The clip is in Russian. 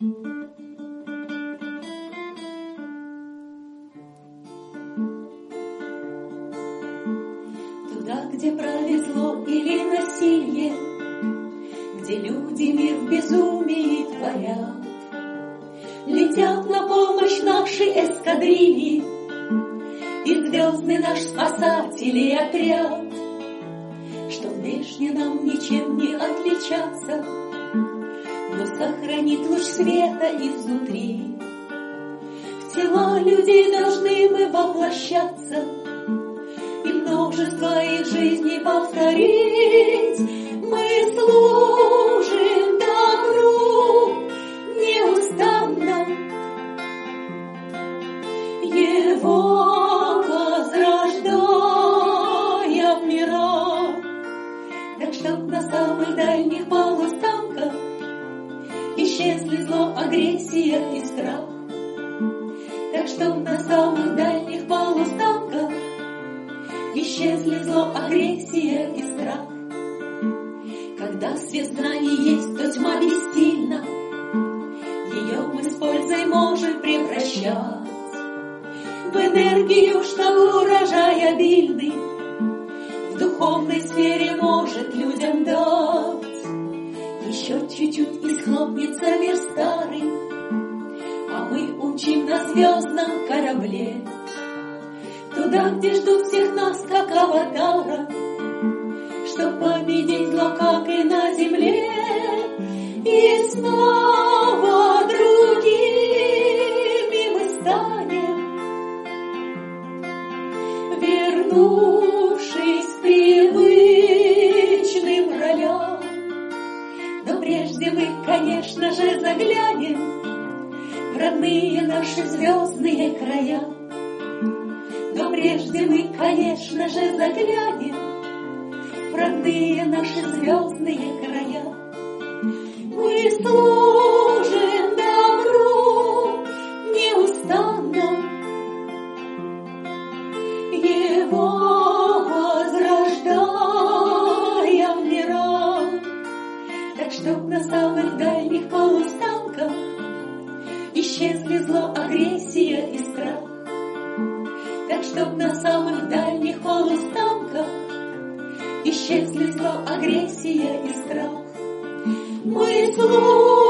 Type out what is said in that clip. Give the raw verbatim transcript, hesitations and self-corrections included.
Туда, где правит зло или насилие, где люди мир в безумии творят, летят на помощь наши эскадрильи и звездный наш спасательный отряд, что внешне нам ничем не отличаться, но сохранит луч света изнутри. В тела людей должны мы воплощаться и множество их жизней повторить. Мы служим добру неустанно, его возрождая в мирах, так чтоб на самых дальних полустанках исчезли зло, агрессия и страх, так чтоб на самых дальних полустанках исчезли зло, агрессия и страх. Когда свет знаний есть, то тьма бессильна, ее мы с пользой можем превращать в энергию, что урожай обильный в духовной сфере может людям дать. Еще чуть-чуть и схлопнется мир старый, а мы умчим на звездном корабле туда, где ждут всех нас, как аватара, чтоб победить зло, как и на земле, и снова другими мы станем, вернувшись к привычным ролям. Но прежде мы, конечно же, заглянем в родные наши звездные края. Но прежде мы, конечно же, заглянем в родные наши звездные края. Мы служим добру неустанно, его возрождая в мирах, так чтоб на самых дальних полустанках исчезли зло, агрессия и страх, так чтоб на самых дальних полустанках исчезли зло, агрессия и страх. Мы служим